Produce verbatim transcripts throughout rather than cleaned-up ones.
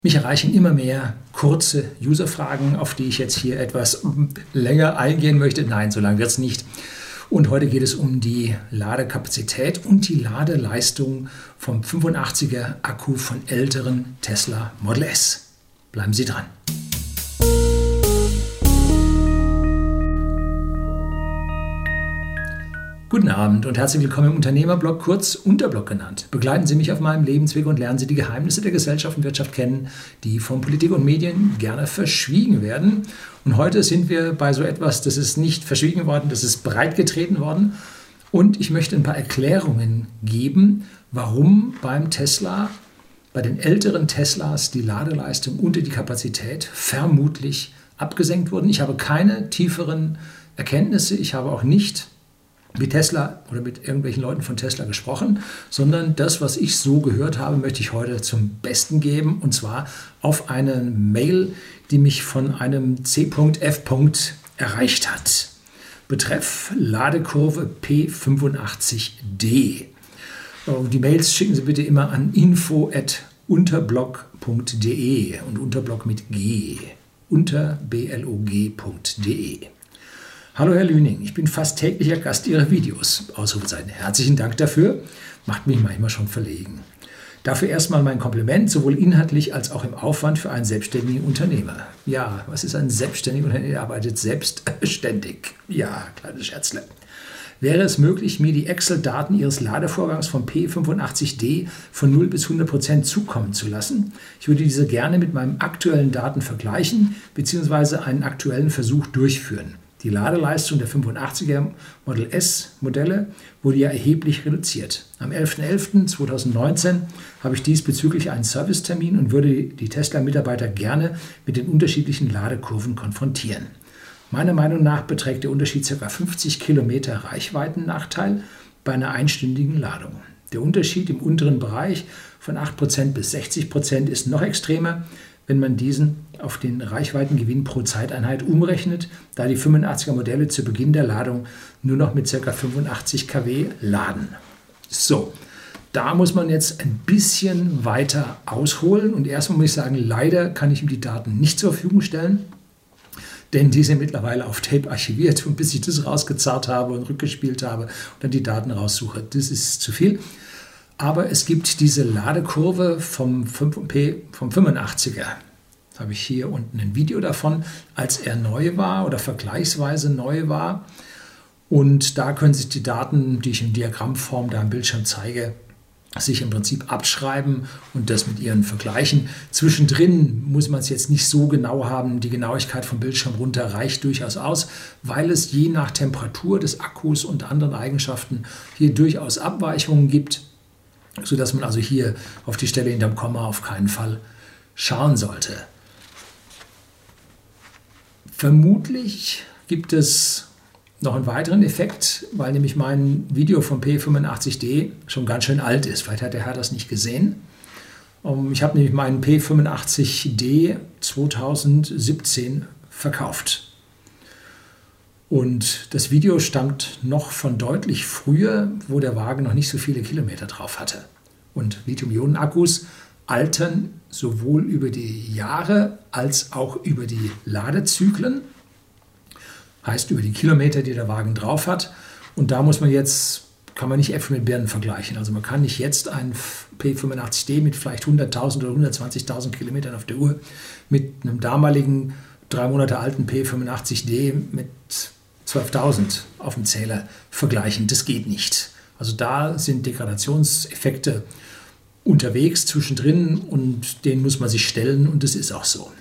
Mich erreichen immer mehr kurze User-Fragen, auf die ich jetzt hier etwas länger eingehen möchte. Nein, so lange wird es nicht. Und heute geht es um die Ladekapazität und die Ladeleistung vom fünfundachtziger Akku von älteren Tesla Model S. Bleiben Sie dran. Guten Abend und herzlich willkommen im Unternehmerblog, kurz Unterblog genannt. Begleiten Sie mich auf meinem Lebensweg und lernen Sie die Geheimnisse der Gesellschaft und Wirtschaft kennen, die von Politik und Medien gerne verschwiegen werden. Und heute sind wir bei so etwas, das ist nicht verschwiegen worden, das ist breitgetreten worden. Und ich möchte ein paar Erklärungen geben, warum beim Tesla, bei den älteren Teslas die Ladeleistung und die Kapazität vermutlich abgesenkt wurden. Ich habe keine tieferen Erkenntnisse, ich habe auch nicht mit Tesla oder mit irgendwelchen Leuten von Tesla gesprochen, sondern das, was ich so gehört habe, möchte ich heute zum Besten geben, und zwar auf eine Mail, die mich von einem C F erreicht hat. Betreff Ladekurve P fünfundachtzig D. Die Mails schicken Sie bitte immer an info at unterblog punkt de und Unterblog mit G, unterblog punkt de. Hallo Herr Lüning, ich bin fast täglicher Gast Ihrer Videos. Ausrufezeichen. Herzlichen Dank dafür, macht mich manchmal schon verlegen. Dafür erstmal mein Kompliment, sowohl inhaltlich als auch im Aufwand für einen selbstständigen Unternehmer. Ja, was ist ein selbstständiger Unternehmer? Er arbeitet selbstständig. Ja, kleines Scherzle. Wäre es möglich, mir die Excel-Daten Ihres Ladevorgangs vom P fünfundachtzig D von null bis hundert Prozent zukommen zu lassen? Ich würde diese gerne mit meinen aktuellen Daten vergleichen bzw. einen aktuellen Versuch durchführen. Die Ladeleistung der fünfundachtziger Model S Modelle wurde ja erheblich reduziert. Am elfter elfter zweitausendneunzehn habe ich diesbezüglich einen Servicetermin und würde die Tesla-Mitarbeiter gerne mit den unterschiedlichen Ladekurven konfrontieren. Meiner Meinung nach beträgt der Unterschied ca. fünfzig Kilometer Reichweitennachteil bei einer einstündigen Ladung. Der Unterschied im unteren Bereich von acht Prozent bis sechzig Prozent ist noch extremer, wenn man diesen auf den Reichweitengewinn pro Zeiteinheit umrechnet, da die fünfundachtziger Modelle zu Beginn der Ladung nur noch mit ca. fünfundachtzig Kilowatt laden. So, da muss man jetzt ein bisschen weiter ausholen, und erstmal muss ich sagen, leider kann ich ihm die Daten nicht zur Verfügung stellen, denn die sind mittlerweile auf Tape archiviert, und bis ich das rausgezerrt habe und rückgespielt habe und dann die Daten raussuche, das ist zu viel. Aber es gibt diese Ladekurve vom, P, vom fünfundachtziger. Da habe ich hier unten ein Video davon, als er neu war oder vergleichsweise neu war. Und da können sich die Daten, die ich in Diagrammform da am Bildschirm zeige, sich im Prinzip abschreiben und das mit ihren vergleichen. Zwischendrin muss man es jetzt nicht so genau haben. Die Genauigkeit vom Bildschirm runter reicht durchaus aus, weil es je nach Temperatur des Akkus und anderen Eigenschaften hier durchaus Abweichungen gibt, sodass man also hier auf die Stelle hinterm Komma auf keinen Fall schauen sollte. Vermutlich gibt es noch einen weiteren Effekt, weil nämlich mein Video vom P fünfundachtzig D schon ganz schön alt ist. Vielleicht hat der Herr das nicht gesehen. Ich habe nämlich meinen P fünfundachtzig D zweitausendsiebzehn verkauft. Und das Video stammt noch von deutlich früher, wo der Wagen noch nicht so viele Kilometer drauf hatte. Und Lithium-Ionen-Akkus altern sowohl über die Jahre als auch über die Ladezyklen. Heißt über die Kilometer, die der Wagen drauf hat. Und da muss man jetzt, kann man nicht Äpfel mit Birnen vergleichen. Also man kann nicht jetzt einen P fünfundachtzig D mit vielleicht hunderttausend oder hundertzwanzigtausend Kilometern auf der Uhr mit einem damaligen drei Monate alten P fünfundachtzig D mit zwölftausend auf dem Zähler vergleichen. Das geht nicht. Also da sind Degradationseffekte unterwegs zwischendrin, und denen muss man sich stellen, und das ist auch so.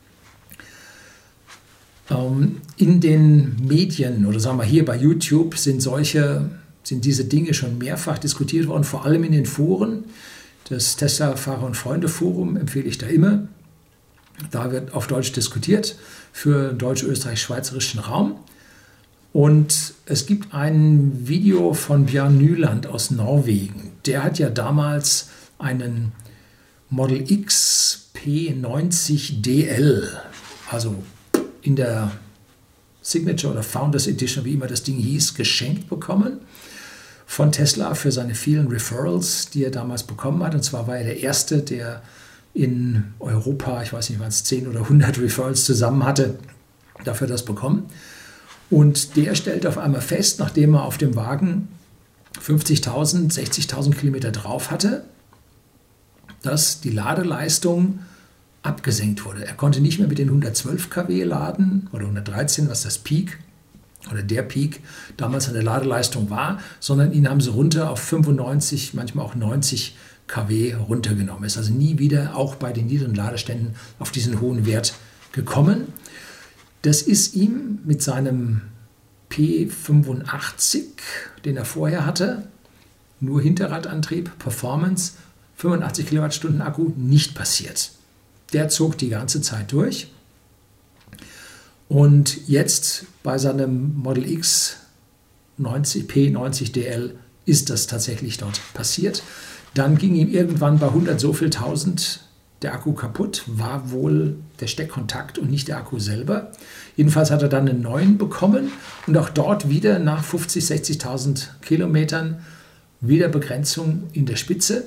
In den Medien oder sagen wir hier bei YouTube sind solche, sind diese Dinge schon mehrfach diskutiert worden, vor allem in den Foren. Das Tesla-Fahrer- und Freunde-Forum empfehle ich da immer. Da wird auf Deutsch diskutiert für deutsch-österreich-schweizerischen Raum. Und es gibt ein Video von Björn Nyland aus Norwegen. Der hat ja damals einen Model X P neunzig D L, also in der Signature oder Founders Edition, wie immer das Ding hieß, geschenkt bekommen von Tesla für seine vielen Referrals, die er damals bekommen hat. Und zwar war er der Erste, der in Europa, ich weiß nicht, waren es zehn oder hundert Referrals zusammen hatte, dafür das bekommen. Und der stellt auf einmal fest, nachdem er auf dem Wagen fünfzigtausend, sechzigtausend Kilometer drauf hatte, dass die Ladeleistung abgesenkt wurde. Er konnte nicht mehr mit den hundertzwölf Kilowatt laden oder hundertdreizehn, was das Peak oder der Peak damals an der Ladeleistung war, sondern ihn haben sie runter auf fünfundneunzig, manchmal auch neunzig Kilowatt runtergenommen. Ist also nie wieder auch bei den niedrigen Ladeständen auf diesen hohen Wert gekommen. Das ist ihm mit seinem P fünfundachtzig, den er vorher hatte, nur Hinterradantrieb, Performance, fünfundachtzig Kilowattstunden Akku, nicht passiert. Der zog die ganze Zeit durch. Und jetzt bei seinem Model X neunzig, P neunzig D L ist das tatsächlich dort passiert. Dann ging ihm irgendwann bei hundert so viel tausend der Akku kaputt, war wohl der Steckkontakt und nicht der Akku selber. Jedenfalls hat er dann einen neuen bekommen und auch dort wieder nach fünfzig, sechzigtausend Kilometern wieder Begrenzung in der Spitze.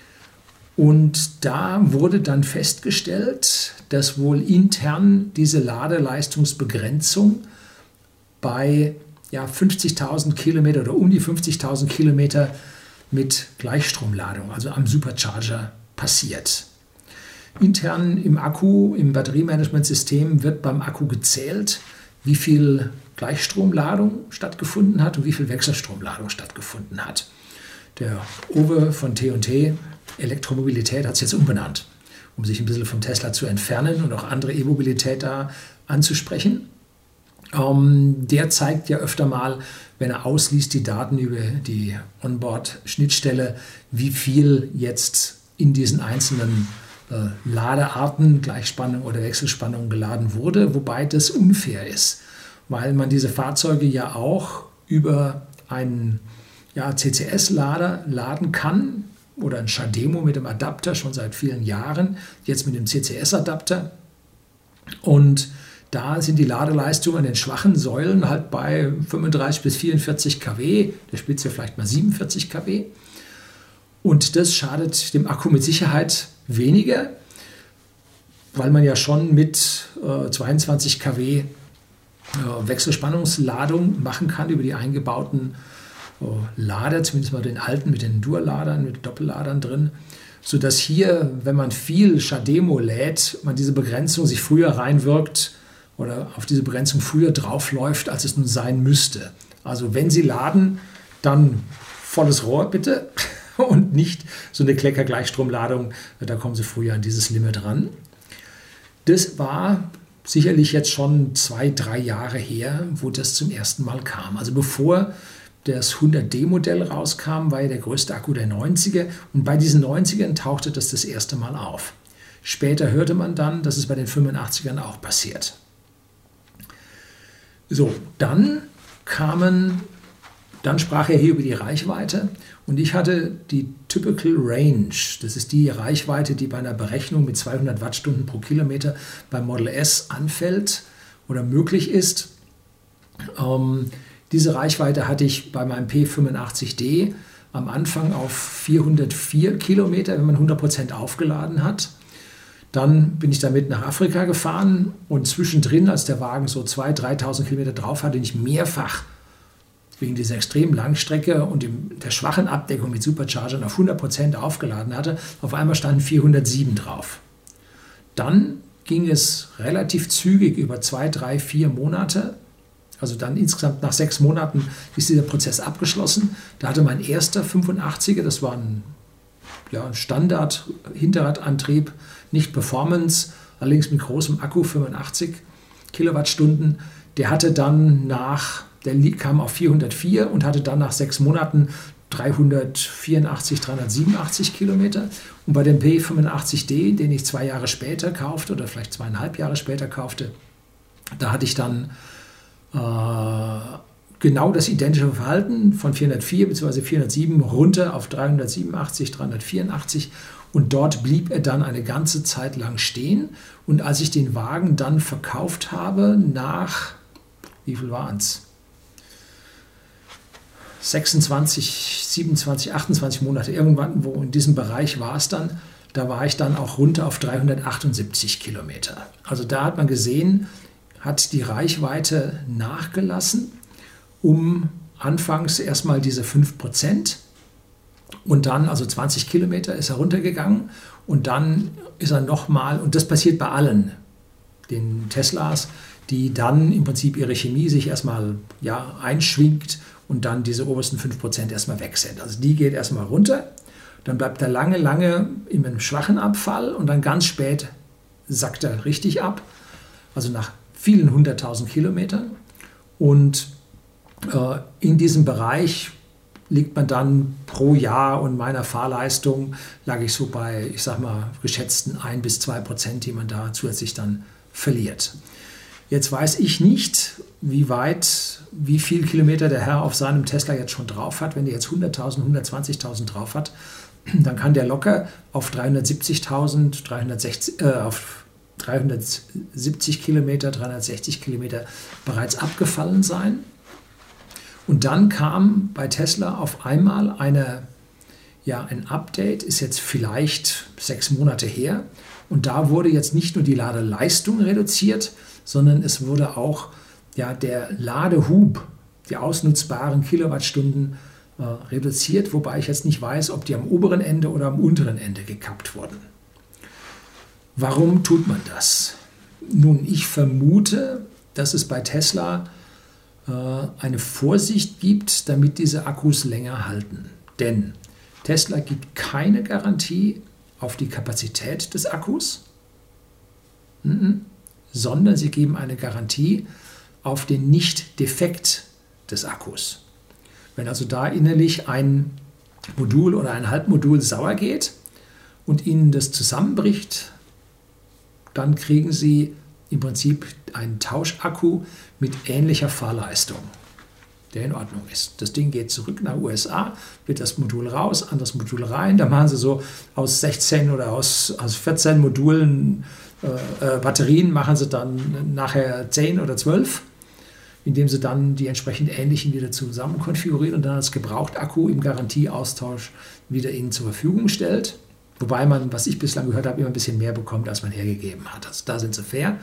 Und da wurde dann festgestellt, dass wohl intern diese Ladeleistungsbegrenzung bei ja, fünfzigtausend Kilometer oder um die fünfzigtausend Kilometer mit Gleichstromladung, also am Supercharger, passiert. Intern im Akku, im Batteriemanagementsystem wird beim Akku gezählt, wie viel Gleichstromladung stattgefunden hat und wie viel Wechselstromladung stattgefunden hat. Der Uwe von T und T Elektromobilität hat es jetzt umbenannt, um sich ein bisschen vom Tesla zu entfernen und auch andere E-Mobilität da anzusprechen. Ähm, der zeigt ja öfter mal, wenn er ausliest, die Daten über die Onboard-Schnittstelle, wie viel jetzt in diesen einzelnen äh, Ladearten, Gleichspannung oder Wechselspannung geladen wurde, wobei das unfair ist, weil man diese Fahrzeuge ja auch über einen ja, C C S-Lader laden kann oder ein Chademo mit dem Adapter schon seit vielen Jahren, jetzt mit dem C C S-Adapter. Und da sind die Ladeleistungen an den schwachen Säulen halt bei fünfunddreißig bis vierundvierzig Kilowatt, der Spitze vielleicht mal siebenundvierzig Kilowatt. Und das schadet dem Akku mit Sicherheit weniger, weil man ja schon mit äh, zweiundzwanzig Kilowatt äh, Wechselspannungsladung machen kann über die eingebauten äh, Lader, zumindest mal den alten mit den Dual-Ladern, mit Doppelladern drin, sodass hier, wenn man viel Chademo lädt, man diese Begrenzung sich früher reinwirkt oder auf diese Begrenzung früher draufläuft, als es nun sein müsste. Also wenn Sie laden, dann volles Rohr bitte und nicht so eine Klecker-Gleichstromladung, da kommen Sie früher an dieses Limit ran. Das war sicherlich jetzt schon zwei, drei Jahre her, wo das zum ersten Mal kam. Also bevor das hundert D Modell rauskam, war ja der größte Akku der neunziger und bei diesen neunzigern tauchte das das erste Mal auf. Später hörte man dann, dass es bei den fünfundachtzigern auch passiert. So, dann kamen, dann sprach er hier über die Reichweite und ich hatte die Typical Range. Das ist die Reichweite, die bei einer Berechnung mit zweihundert Wattstunden pro Kilometer beim Model S anfällt oder möglich ist. Ähm, diese Reichweite hatte ich bei meinem P fünfundachtzig D am Anfang auf vierhundertvier Kilometer, wenn man hundert Prozent aufgeladen hat. Dann bin ich damit nach Afrika gefahren und zwischendrin, als der Wagen so zweitausend, dreitausend Kilometer drauf hatte, ich mehrfach wegen dieser extremen Langstrecke und dem, der schwachen Abdeckung mit Superchargern auf hundert Prozent aufgeladen hatte, auf einmal standen vierhundertsieben drauf. Dann ging es relativ zügig über zwei, drei, vier Monate. Also dann insgesamt nach sechs Monaten ist dieser Prozess abgeschlossen. Da hatte mein erster fünfundachtziger, das war ein ja, Standard-Hinterradantrieb, nicht Performance, allerdings mit großem Akku, fünfundachtzig Kilowattstunden. Der hatte dann nach, der kam auf vierhundertvier und hatte dann nach sechs Monaten dreihundertvierundachtzig, dreihundertsiebenundachtzig Kilometer. Und bei dem P fünfundachtzig D, den ich zwei Jahre später kaufte oder vielleicht zweieinhalb Jahre später kaufte, da hatte ich dann äh, genau das identische Verhalten von vierhundertvier bzw. vierhundertsieben runter auf dreihundertsiebenundachtzig, dreihundertvierundachtzig und dort blieb er dann eine ganze Zeit lang stehen. Und als ich den Wagen dann verkauft habe, nach, wie viel waren es? sechsundzwanzig, siebenundzwanzig, achtundzwanzig Monate, irgendwann, wo in diesem Bereich war es dann, da war ich dann auch runter auf dreihundertachtundsiebzig Kilometer. Also da hat man gesehen, hat die Reichweite nachgelassen, um anfangs erstmal diese fünf Prozent und dann, also zwanzig Kilometer ist er runtergegangen und dann ist er nochmal, und das passiert bei allen den Teslas, die dann im Prinzip ihre Chemie sich erstmal ja, einschwingt und dann diese obersten fünf Prozent erstmal weg sind. Also die geht erstmal runter, dann bleibt er lange, lange in einem schwachen Abfall und dann ganz spät sackt er richtig ab, also nach vielen hunderttausend Kilometern. Und äh, in diesem Bereich liegt man dann pro Jahr und meiner Fahrleistung lag ich so bei, ich sag mal, geschätzten ein bis zwei Prozent, die man da zusätzlich dann verliert. Jetzt weiß ich nicht, wie weit, wie viel Kilometer der Herr auf seinem Tesla jetzt schon drauf hat. Wenn der jetzt hunderttausend, hundertzwanzigtausend drauf hat, dann kann der locker auf dreihundertsiebzigtausend, dreihundertsechzig, äh, auf dreihundertsiebzig Kilometer, dreihundertsechzig Kilometer bereits abgefallen sein. Und dann kam bei Tesla auf einmal eine, ja, ein Update, ist jetzt vielleicht sechs Monate her. Und da wurde jetzt nicht nur die Ladeleistung reduziert, sondern es wurde auch ja, der Ladehub, die ausnutzbaren Kilowattstunden äh, reduziert, wobei ich jetzt nicht weiß, ob die am oberen Ende oder am unteren Ende gekappt wurden. Warum tut man das? Nun, ich vermute, dass es bei Tesla äh, eine Vorsicht gibt, damit diese Akkus länger halten. Denn Tesla gibt keine Garantie auf die Kapazität des Akkus, mhm. sondern sie geben eine Garantie auf den Nicht-Defekt des Akkus. Wenn also da innerlich ein Modul oder ein Halbmodul sauer geht und Ihnen das zusammenbricht, dann kriegen Sie im Prinzip einen Tauschakku mit ähnlicher Fahrleistung, der in Ordnung ist. Das Ding geht zurück nach U S A, wird das Modul raus, anderes Modul rein. Da machen Sie so aus sechzehn oder aus, aus vierzehn Modulen äh, Batterien, machen Sie dann nachher zehn oder zwölf, indem Sie dann die entsprechend ähnlichen wieder zusammen konfigurieren und dann als Gebrauchtakku im Garantieaustausch wieder Ihnen zur Verfügung stellt. Wobei man, was ich bislang gehört habe, immer ein bisschen mehr bekommt, als man hergegeben hat. Also da sind sie fair.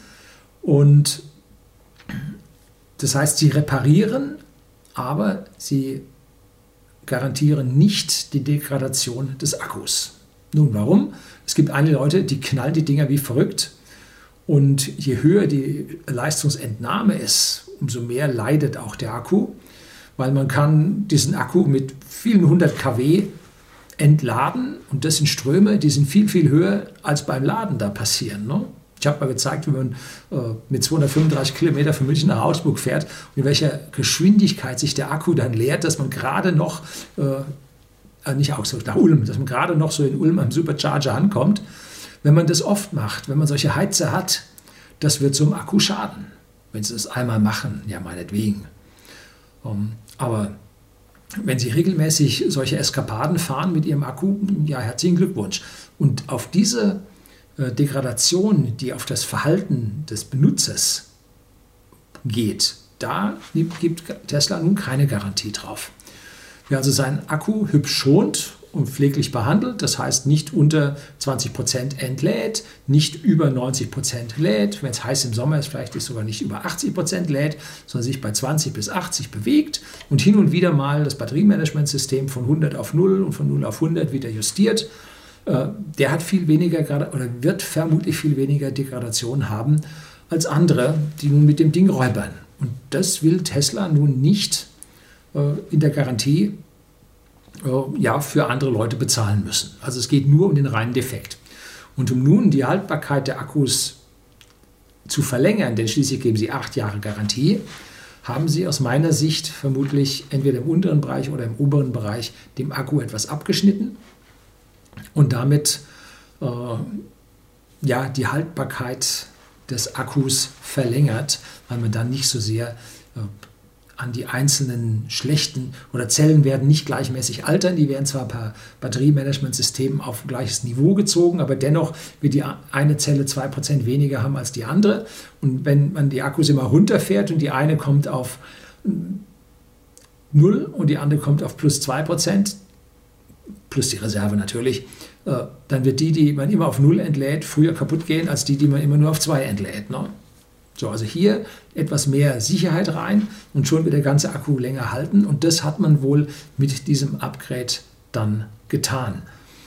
Und das heißt, sie reparieren, aber sie garantieren nicht die Degradation des Akkus. Nun, warum? Es gibt einige Leute, die knallen die Dinger wie verrückt. Und je höher die Leistungsentnahme ist, umso mehr leidet auch der Akku, weil man kann diesen Akku mit vielen hundert Kilowatt entladen und das sind Ströme, die sind viel, viel höher als beim Laden da passieren. Ne? Ich habe mal gezeigt, wie man äh, mit zweihundertfünfunddreißig Kilometer von München nach Augsburg fährt und in welcher Geschwindigkeit sich der Akku dann leert, dass man gerade noch, äh, nicht Augsburg, nach Ulm, dass man gerade noch so in Ulm am Supercharger ankommt. Wenn man das oft macht, wenn man solche Heizer hat, das wird so einem Akku schaden. Wenn Sie das einmal machen, ja meinetwegen. Um, aber wenn Sie regelmäßig solche Eskapaden fahren mit Ihrem Akku, ja, herzlichen Glückwunsch. Und auf diese äh, Degradation, die auf das Verhalten des Benutzers geht, da gibt Tesla nun keine Garantie drauf. Wer also seinen Akku hübsch schont und pfleglich behandelt, das heißt nicht unter zwanzig Prozent entlädt, nicht über neunzig Prozent lädt, wenn es heiß im Sommer ist, vielleicht ist sogar nicht über achtzig Prozent lädt, sondern sich bei zwanzig bis achtzig bewegt und hin und wieder mal das Batteriemanagementsystem von hundert auf null und von null auf hundert wieder justiert, äh, der hat viel weniger oder wird vermutlich viel weniger Degradation haben als andere, die nun mit dem Ding räubern. Und das will Tesla nun nicht äh, in der Garantie ja, für andere Leute bezahlen müssen. Also es geht nur um den reinen Defekt. Und um nun die Haltbarkeit der Akkus zu verlängern, denn schließlich geben sie acht Jahre Garantie, haben sie aus meiner Sicht vermutlich entweder im unteren Bereich oder im oberen Bereich dem Akku etwas abgeschnitten und damit äh, ja, die Haltbarkeit des Akkus verlängert, weil man dann nicht so sehr äh, an die einzelnen schlechten oder Zellen werden nicht gleichmäßig altern. Die werden zwar per Batteriemanagementsystem auf gleiches Niveau gezogen, aber dennoch wird die eine Zelle zwei Prozent weniger haben als die andere. Und wenn man die Akkus immer runterfährt und die eine kommt auf null und die andere kommt auf plus zwei Prozent, plus die Reserve natürlich, äh, dann wird die, die man immer auf null entlädt, früher kaputt gehen, als die, die man immer nur auf zwei entlädt. Ne? So, also hier etwas mehr Sicherheit rein und schon wird der ganze Akku länger halten. Und das hat man wohl mit diesem Upgrade dann getan.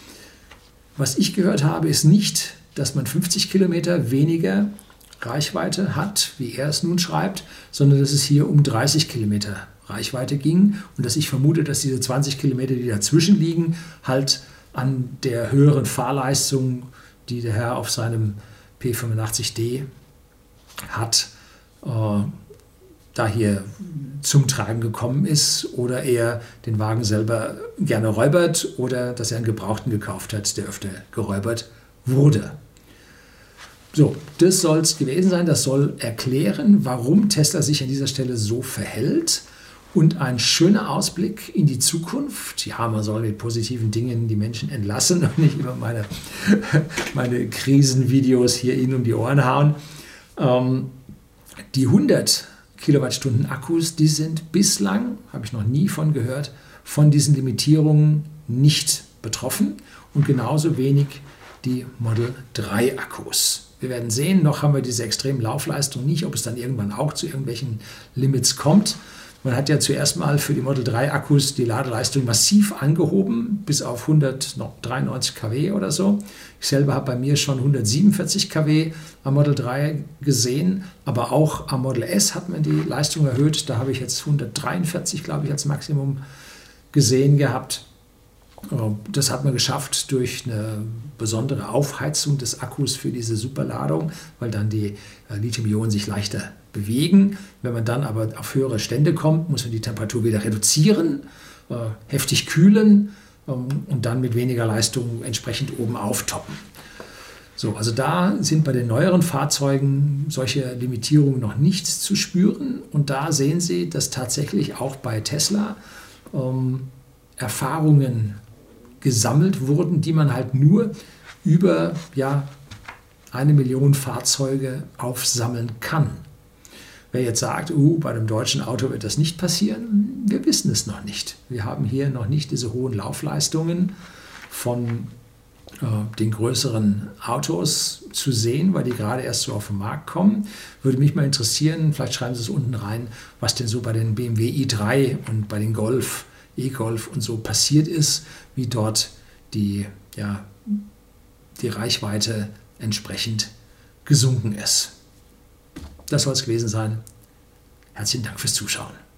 Was ich gehört habe, ist nicht, dass man fünfzig Kilometer weniger Reichweite hat, wie er es nun schreibt, sondern dass es hier um dreißig Kilometer Reichweite ging und dass ich vermute, dass diese zwanzig Kilometer, die dazwischen liegen, halt an der höheren Fahrleistung, die der Herr auf seinem P fünfundachtzig D hat, äh, da hier zum Tragen gekommen ist oder er den Wagen selber gerne räubert oder dass er einen Gebrauchten gekauft hat, der öfter geräubert wurde. So, das soll es gewesen sein. Das soll erklären, warum Tesla sich an dieser Stelle so verhält. Und ein schöner Ausblick in die Zukunft. Ja, man soll mit positiven Dingen die Menschen entlassen und nicht immer meine, meine Krisenvideos hier ihnen um die Ohren hauen. Ähm, die hundert Kilowattstunden Akkus, die sind bislang, habe ich noch nie von gehört, von diesen Limitierungen nicht betroffen und genauso wenig die Model drei Akkus. Wir werden sehen, noch haben wir diese extremen Laufleistung nicht, ob es dann irgendwann auch zu irgendwelchen Limits kommt. Man hat ja zuerst mal für die Model drei Akkus die Ladeleistung massiv angehoben, bis auf hundertdreiundneunzig Kilowatt oder so. Ich selber habe bei mir schon hundertsiebenundvierzig Kilowatt am Model drei gesehen, aber auch am Model S hat man die Leistung erhöht. Da habe ich jetzt hundertdreiundvierzig, glaube ich, als Maximum gesehen gehabt. Das hat man geschafft durch eine besondere Aufheizung des Akkus für diese Superladung, weil dann die Lithium-Ionen sich leichter bewegen. Wenn man dann aber auf höhere Stände kommt, muss man die Temperatur wieder reduzieren, äh, heftig kühlen ähm, und dann mit weniger Leistung entsprechend oben auftoppen. So, also da sind bei den neueren Fahrzeugen solche Limitierungen noch nicht zu spüren. Und da sehen Sie, dass tatsächlich auch bei Tesla ähm, Erfahrungen gesammelt wurden, die man halt nur über ja, eine Million Fahrzeuge aufsammeln kann. Wer jetzt sagt, uh, bei einem deutschen Auto wird das nicht passieren, wir wissen es noch nicht. Wir haben hier noch nicht diese hohen Laufleistungen von äh, den größeren Autos zu sehen, weil die gerade erst so auf den Markt kommen. Würde mich mal interessieren, vielleicht schreiben Sie es unten rein, was denn so bei den B M W i drei und bei den Golf, E-Golf und so passiert ist, wie dort die, ja, die Reichweite entsprechend gesunken ist. Das soll es gewesen sein. Herzlichen Dank fürs Zuschauen.